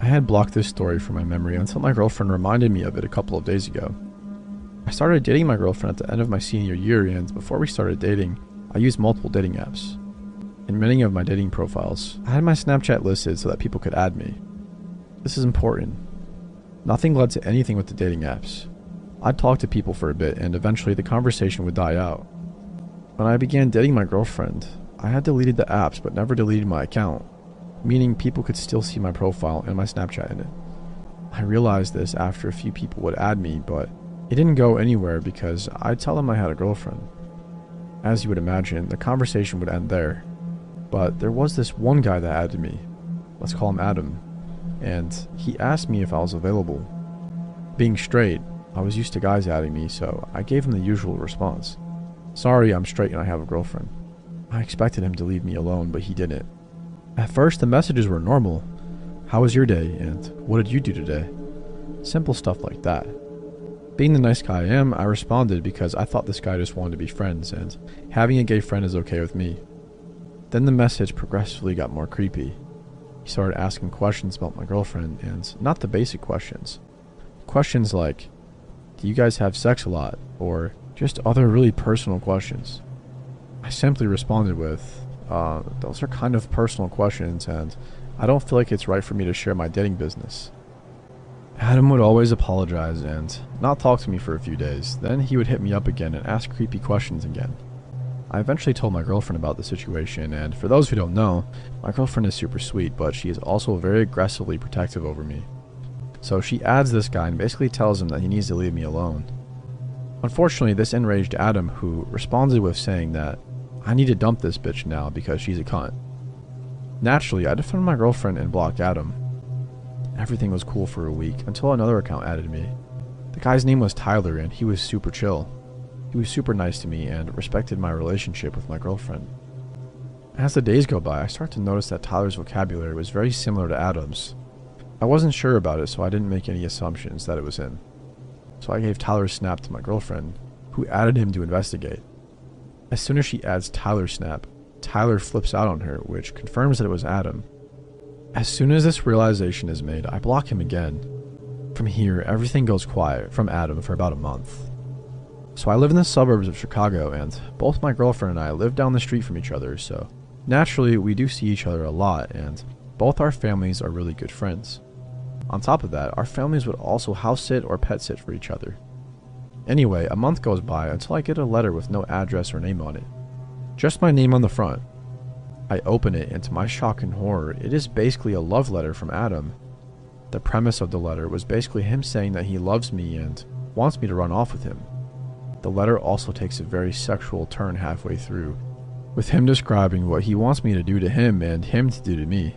had blocked this story from my memory until my girlfriend reminded me of it a couple of days ago. I started dating my girlfriend at the end of my senior year, and before we started dating, I used multiple dating apps. In many of my dating profiles, I had my Snapchat listed so that people could add me. This is important. Nothing led to anything with the dating apps. I'd talk to people for a bit, and eventually the conversation would die out. When I began dating my girlfriend, I had deleted the apps but never deleted my account, meaning people could still see my profile and my Snapchat in it. I realized this after a few people would add me, but it didn't go anywhere because I'd tell them I had a girlfriend. As you would imagine, the conversation would end there. But there was this one guy that added me. Let's call him Adam. And he asked me if I was available. Being straight, I was used to guys adding me, so I gave him the usual response. Sorry, I'm straight and I have a girlfriend. I expected him to leave me alone, but he didn't. At first, the messages were normal. How was your day? And what did you do today? Simple stuff like that. Being the nice guy I am, I responded because I thought this guy just wanted to be friends, and having a gay friend is okay with me. Then the message progressively got more creepy. He started asking questions about my girlfriend, and not the basic questions. Questions like, do you guys have sex a lot? Or just other really personal questions. I simply responded with, those are kind of personal questions, and I don't feel like it's right for me to share my dating business. Adam would always apologize and not talk to me for a few days. Then he would hit me up again and ask creepy questions again. I eventually told my girlfriend about the situation, and for those who don't know, my girlfriend is super sweet, but she is also very aggressively protective over me. So she adds this guy and basically tells him that he needs to leave me alone. Unfortunately, this enraged Adam, who responded with saying that I need to dump this bitch now because she's a cunt. Naturally, I defended my girlfriend and blocked Adam. Everything was cool for a week until another account added me. The guy's name was Tyler, and he was super chill. He was super nice to me and respected my relationship with my girlfriend. As the days go by, I start to notice that Tyler's vocabulary was very similar to Adam's. I wasn't sure about it, so I didn't make any assumptions that it was him. So I gave Tyler's snap to my girlfriend, who added him to investigate. As soon as she adds Tyler's snap, Tyler flips out on her, which confirms that it was Adam. As soon as this realization is made, I block him again. From here, everything goes quiet from Adam for about a month. So I live in the suburbs of Chicago, and both my girlfriend and I live down the street from each other, so naturally we do see each other a lot, and both our families are really good friends. On top of that, our families would also house sit or pet sit for each other. Anyway, a month goes by until I get a letter with no address or name on it. Just my name on the front. I open it, and to my shock and horror, it is basically a love letter from Adam. The premise of the letter was basically him saying that he loves me and wants me to run off with him. The letter also takes a very sexual turn halfway through, with him describing what he wants me to do to him and him to do to me.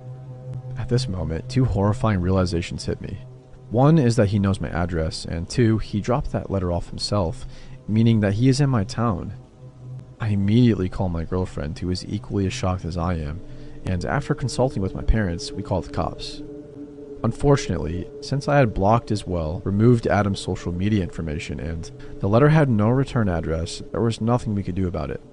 At this moment, two horrifying realizations hit me. One is that he knows my address, and two, he dropped that letter off himself, meaning that he is in my town. I immediately call my girlfriend, who is equally as shocked as I am, and after consulting with my parents, we called the cops. Unfortunately, since I had blocked as well, removed Adam's social media information, and the letter had no return address, there was nothing we could do about it.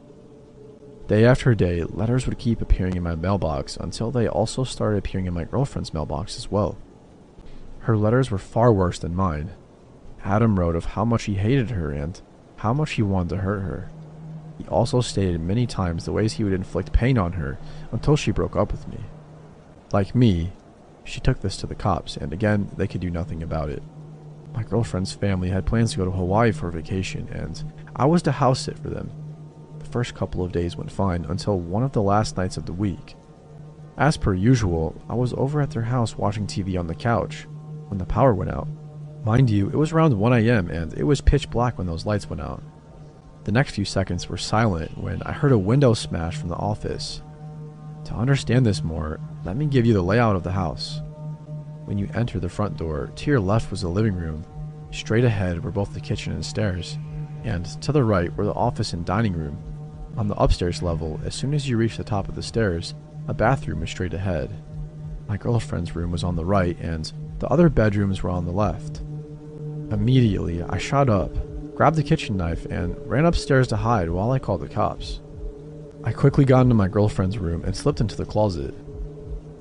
Day after day, letters would keep appearing in my mailbox until they also started appearing in my girlfriend's mailbox as well. Her letters were far worse than mine. Adam wrote of how much he hated her and how much he wanted to hurt her. He also stated many times the ways he would inflict pain on her until she broke up with me. Like me, she took this to the cops, and again, they could do nothing about it. My girlfriend's family had plans to go to Hawaii for a vacation, and I was to house sit for them. The first couple of days went fine until one of the last nights of the week. As per usual, I was over at their house watching TV on the couch when the power went out. Mind you, it was around 1 a.m. and it was pitch black when those lights went out. The next few seconds were silent when I heard a window smash from the office. To understand this more, let me give you the layout of the house. When you enter the front door, to your left was the living room. Straight ahead were both the kitchen and stairs, and to the right were the office and dining room. On the upstairs level, as soon as you reached the top of the stairs, a bathroom was straight ahead. My girlfriend's room was on the right, and the other bedrooms were on the left. Immediately, I shot up, grabbed the kitchen knife, and ran upstairs to hide while I called the cops. I quickly got into my girlfriend's room and slipped into the closet.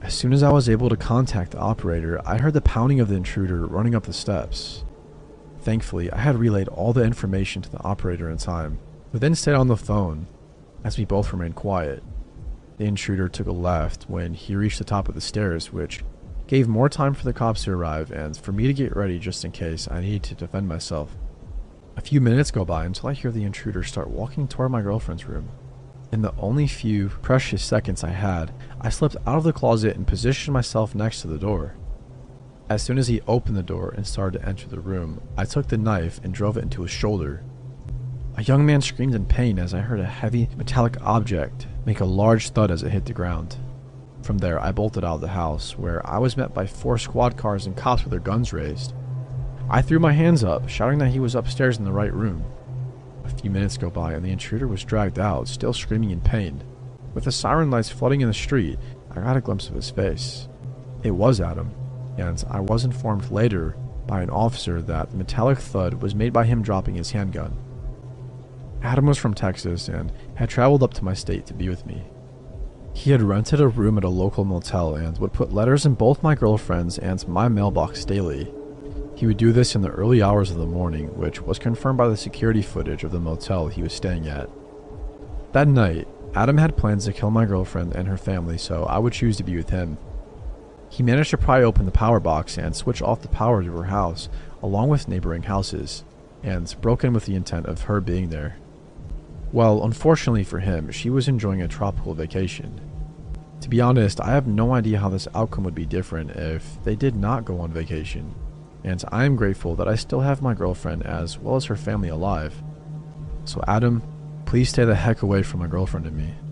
As soon as I was able to contact the operator, I heard the pounding of the intruder running up the steps. Thankfully, I had relayed all the information to the operator in time, who then stayed on the phone as we both remained quiet. The intruder took a left when he reached the top of the stairs, which gave more time for the cops to arrive and for me to get ready just in case I needed to defend myself. A few minutes go by until I hear the intruder start walking toward my girlfriend's room. In the only few precious seconds I had, I slipped out of the closet and positioned myself next to the door. As soon as he opened the door and started to enter the room, I took the knife and drove it into his shoulder. A young man screamed in pain as I heard a heavy metallic object make a large thud as it hit the ground. From there, I bolted out of the house, where I was met by 4 squad cars and cops with their guns raised. I threw my hands up, shouting that he was upstairs in the right room. A few minutes go by and the intruder was dragged out, still screaming in pain. With the siren lights flooding in the street, I got a glimpse of his face. It was Adam, and I was informed later by an officer that the metallic thud was made by him dropping his handgun. Adam was from Texas and had traveled up to my state to be with me. He had rented a room at a local motel and would put letters in both my girlfriend's and my mailbox daily. He would do this in the early hours of the morning, which was confirmed by the security footage of the motel he was staying at. That night, Adam had plans to kill my girlfriend and her family, so I would choose to be with him. He managed to pry open the power box and switch off the power to her house, along with neighboring houses, and broke in with the intent of her being there. Well, unfortunately for him, she was enjoying a tropical vacation. To be honest, I have no idea how this outcome would be different if they did not go on vacation, and I am grateful that I still have my girlfriend as well as her family alive. So Adam, please stay the heck away from my girlfriend and me.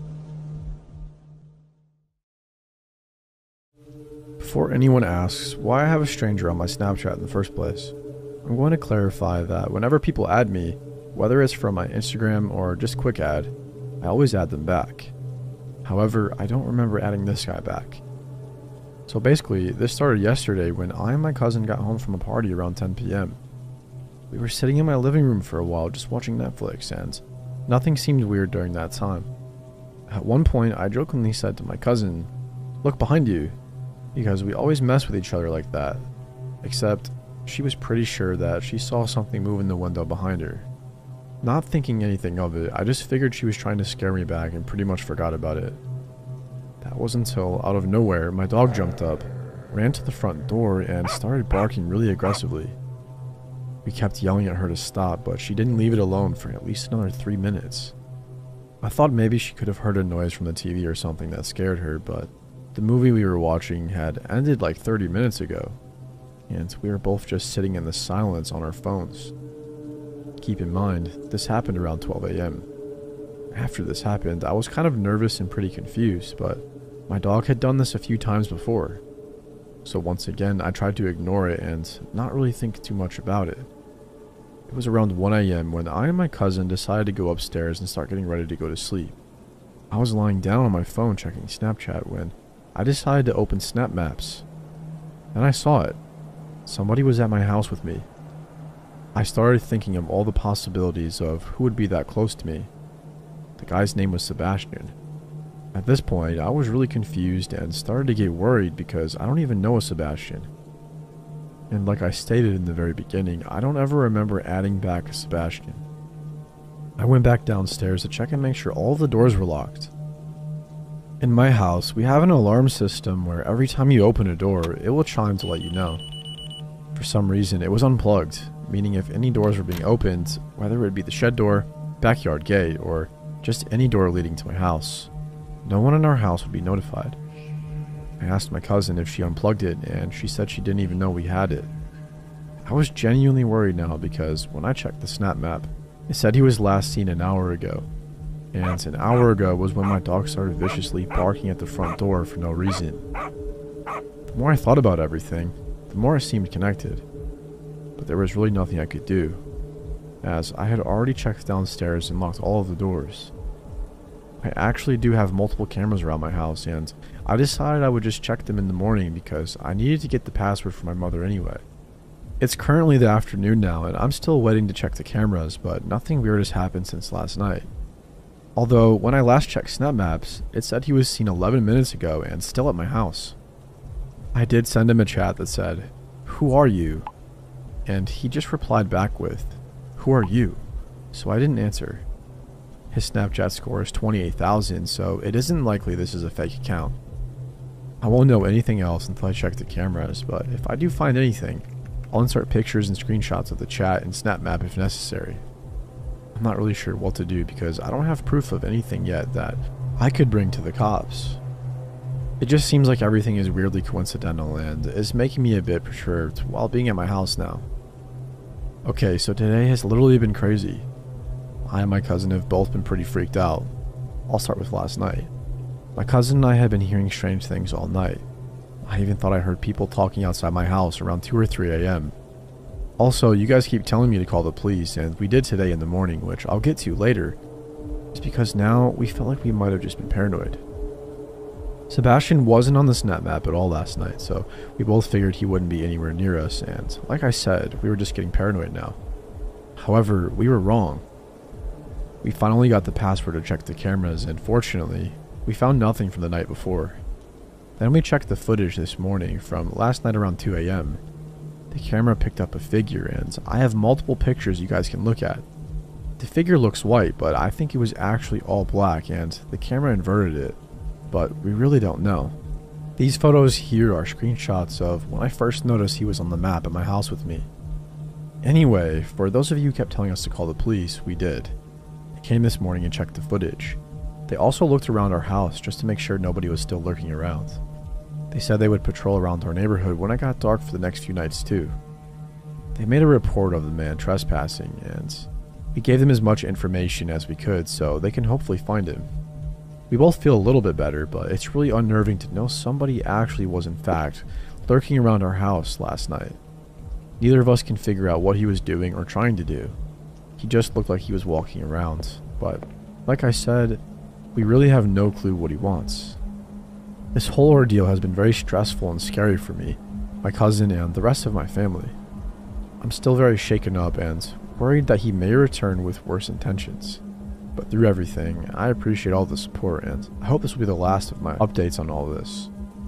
Before anyone asks why I have a stranger on my Snapchat in the first place, I'm going to clarify that whenever people add me, whether it's from my Instagram or just quick add, I always add them back. However, I don't remember adding this guy back. So basically, this started yesterday when I and my cousin got home from a party around 10 p.m. We were sitting in my living room for a while just watching Netflix, and nothing seemed weird during that time. At one point, I jokingly said to my cousin, "Look behind you," because we always mess with each other like that, except she was pretty sure that she saw something move in the window behind her. Not thinking anything of it, I just figured she was trying to scare me back and pretty much forgot about it. That was until, out of nowhere, my dog jumped up, ran to the front door, and started barking really aggressively. We kept yelling at her to stop, but she didn't leave it alone for at least another 3 minutes. I thought maybe she could have heard a noise from the TV or something that scared her, but the movie we were watching had ended like 30 minutes ago, and we were both just sitting in the silence on our phones. Keep in mind, this happened around 12 a.m. After this happened, I was kind of nervous and pretty confused, but my dog had done this a few times before. So once again, I tried to ignore it and not really think too much about it. It was around 1 a.m. when I and my cousin decided to go upstairs and start getting ready to go to sleep. I was lying down on my phone checking Snapchat when I decided to open Snap Maps. And I saw it. Somebody was at my house with me. I started thinking of all the possibilities of who would be that close to me. The guy's name was Sebastian. At this point, I was really confused and started to get worried because I don't even know a Sebastian. And like I stated in the very beginning, I don't ever remember adding back a Sebastian. I went back downstairs to check and make sure all the doors were locked. In my house, we have an alarm system where every time you open a door, it will chime to let you know. For some reason, it was unplugged, meaning if any doors were being opened, whether it be the shed door, backyard gate, or just any door leading to my house, no one in our house would be notified. I asked my cousin if she unplugged it, and she said she didn't even know we had it. I was genuinely worried now because when I checked the Snap Map, it said he was last seen an hour ago, and an hour ago was when my dog started viciously barking at the front door for no reason. The more I thought about everything, the more it seemed connected. But there was really nothing I could do, as I had already checked downstairs and locked all of the doors. I actually do have multiple cameras around my house, and I decided I would just check them in the morning because I needed to get the password for my mother anyway. It's currently the afternoon now, and I'm still waiting to check the cameras, but nothing weird has happened since last night. Although, when I last checked Snap Maps, it said he was seen 11 minutes ago and still at my house. I did send him a chat that said, "Who are you?" And he just replied back with, "Who are you?" So I didn't answer. His Snapchat score is 28,000, so it isn't likely this is a fake account. I won't know anything else until I check the cameras, but if I do find anything, I'll insert pictures and screenshots of the chat and SnapMap if necessary. I'm not really sure what to do because I don't have proof of anything yet that I could bring to the cops. It just seems like everything is weirdly coincidental and is making me a bit perturbed while being at my house now. Okay, so today has literally been crazy. I and my cousin have both been pretty freaked out. I'll start with last night. My cousin and I had been hearing strange things all night. I even thought I heard people talking outside my house around 2 or 3 a.m. Also, you guys keep telling me to call the police, and we did today in the morning, which I'll get to later. It's because now we felt like we might have just been paranoid. Sebastian wasn't on the SnapMap at all last night, so we both figured he wouldn't be anywhere near us, and like I said, we were just getting paranoid now. However, we were wrong. We finally got the password to check the cameras, and fortunately, we found nothing from the night before. Then we checked the footage this morning from last night around 2 a.m. The camera picked up a figure, and I have multiple pictures you guys can look at. The figure looks white, but I think it was actually all black, and the camera inverted it. But we really don't know. These photos here are screenshots of when I first noticed he was on the map at my house with me. Anyway, for those of you who kept telling us to call the police, we did. They came this morning and checked the footage. They also looked around our house just to make sure nobody was still lurking around. They said they would patrol around our neighborhood when it got dark for the next few nights too. They made a report of the man trespassing, and we gave them as much information as we could so they can hopefully find him. We both feel a little bit better, but it's really unnerving to know somebody actually was in fact lurking around our house last night. Neither of us can figure out what he was doing or trying to do. He just looked like he was walking around, but like I said, we really have no clue what he wants. This whole ordeal has been very stressful and scary for me, my cousin, and the rest of my family. I'm still very shaken up and worried that he may return with worse intentions. But through everything, I appreciate all the support, and I hope this will be the last of my updates on all this.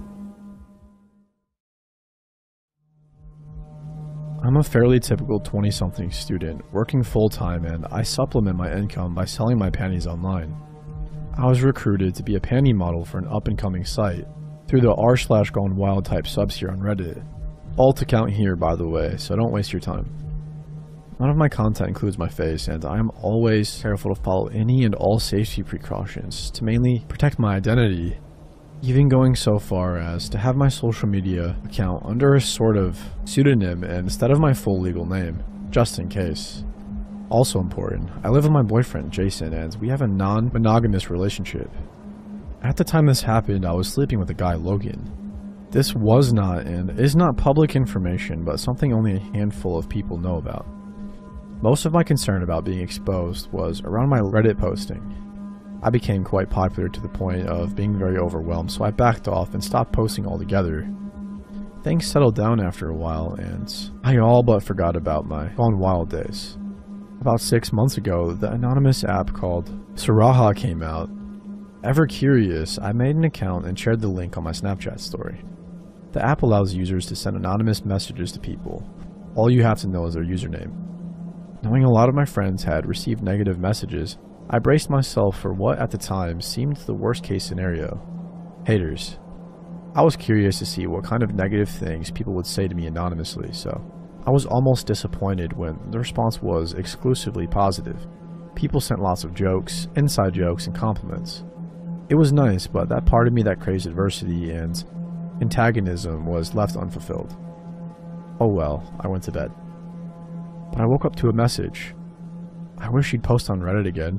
I'm a fairly typical 20-something student, working full-time, and I supplement my income by selling my panties online. I was recruited to be a panty model for an up-and-coming site through the r/gonewild type subs here on Reddit. All to count here, by the way, so don't waste your time. None of my content includes my face, and I am always careful to follow any and all safety precautions to mainly protect my identity, even going so far as to have my social media account under a sort of pseudonym instead of my full legal name, just in case. Also important, I live with my boyfriend, Jason, and we have a non-monogamous relationship. At the time this happened, I was sleeping with a guy, Logan. This was not and is not public information, but something only a handful of people know about. Most of my concern about being exposed was around my Reddit posting. I became quite popular to the point of being very overwhelmed, so I backed off and stopped posting altogether. Things settled down after a while, and I all but forgot about my Gone Wild days. About 6 months ago, the anonymous app called Saraha came out. Ever curious, I made an account and shared the link on my Snapchat story. The app allows users to send anonymous messages to people. All you have to know is their username. Knowing a lot of my friends had received negative messages, I braced myself for what at the time seemed the worst case scenario. Haters. I was curious to see what kind of negative things people would say to me anonymously, so I was almost disappointed when the response was exclusively positive. People sent lots of jokes, inside jokes, and compliments. It was nice, but that part of me that craves adversity and antagonism was left unfulfilled. Oh well, I went to bed. But I woke up to a message. I wish he'd post on Reddit again.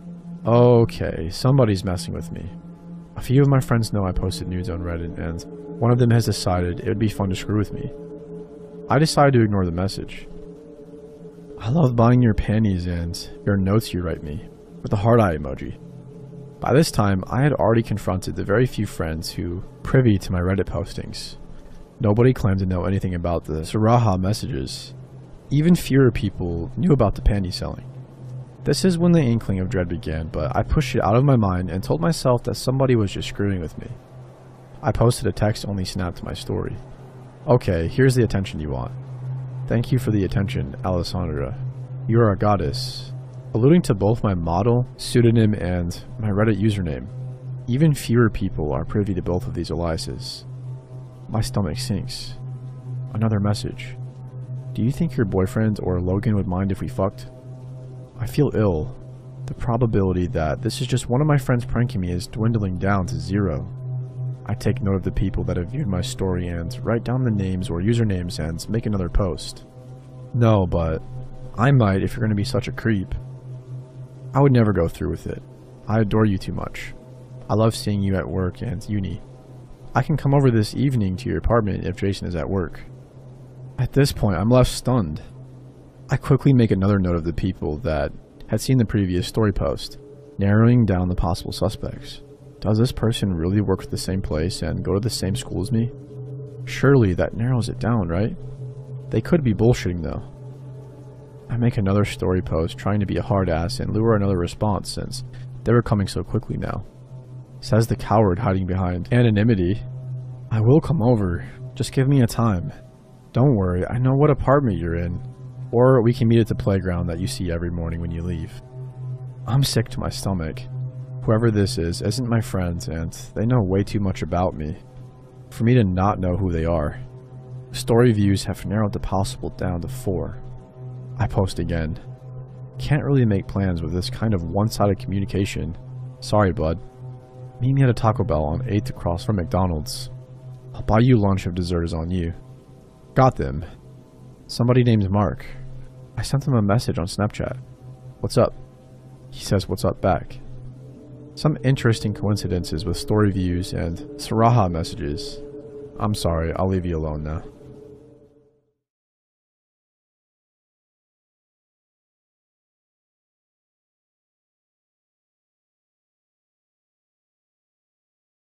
Okay, somebody's messing with me. A few of my friends know I posted nudes on Reddit, and one of them has decided it would be fun to screw with me. I decided to ignore the message. I love buying your panties and your notes you write me, with a heart eye emoji. By this time, I had already confronted the very few friends who privy to my Reddit postings. Nobody claimed to know anything about the Saraha messages. Even fewer people knew about the panty selling. This is when the inkling of dread began, but I pushed it out of my mind and told myself that somebody was just screwing with me. I posted a text-only snap to my story. Okay, here's the attention you want. Thank you for the attention, Alessandra. You are a goddess. Alluding to both my model, pseudonym, and my Reddit username. Even fewer people are privy to both of these aliases. My stomach sinks. Another message. Do you think your boyfriend or Logan would mind if we fucked? I feel ill. The probability that this is just one of my friends pranking me is dwindling down to 0. I take note of the people that have viewed my story and write down the names or usernames and make another post. No, but I might if you're going to be such a creep. I would never go through with it. I adore you too much. I love seeing you at work and uni. I can come over this evening to your apartment if Jason is at work. At this point, I'm left stunned. I quickly make another note of the people that had seen the previous story post, narrowing down the possible suspects. Does this person really work at the same place and go to the same school as me? Surely that narrows it down, right? They could be bullshitting though. I make another story post trying to be a hard ass and lure another response since they were coming so quickly now. Says the coward hiding behind anonymity. I will come over, just give me a time. Don't worry, I know what apartment you're in. Or we can meet at the playground that you see every morning when you leave. I'm sick to my stomach. Whoever this is isn't my friend and they know way too much about me for me to not know who they are. Story views have narrowed the possible down to 4. I post again. Can't really make plans with this kind of one-sided communication. Sorry, bud. Meet me at a Taco Bell on 8th across from McDonald's. I'll buy you lunch if dessert is on you. Got them. Somebody named Mark. I sent him a message on Snapchat. What's up? He says what's up back. Some interesting coincidences with story views and Saraha messages. I'm sorry, I'll leave you alone now.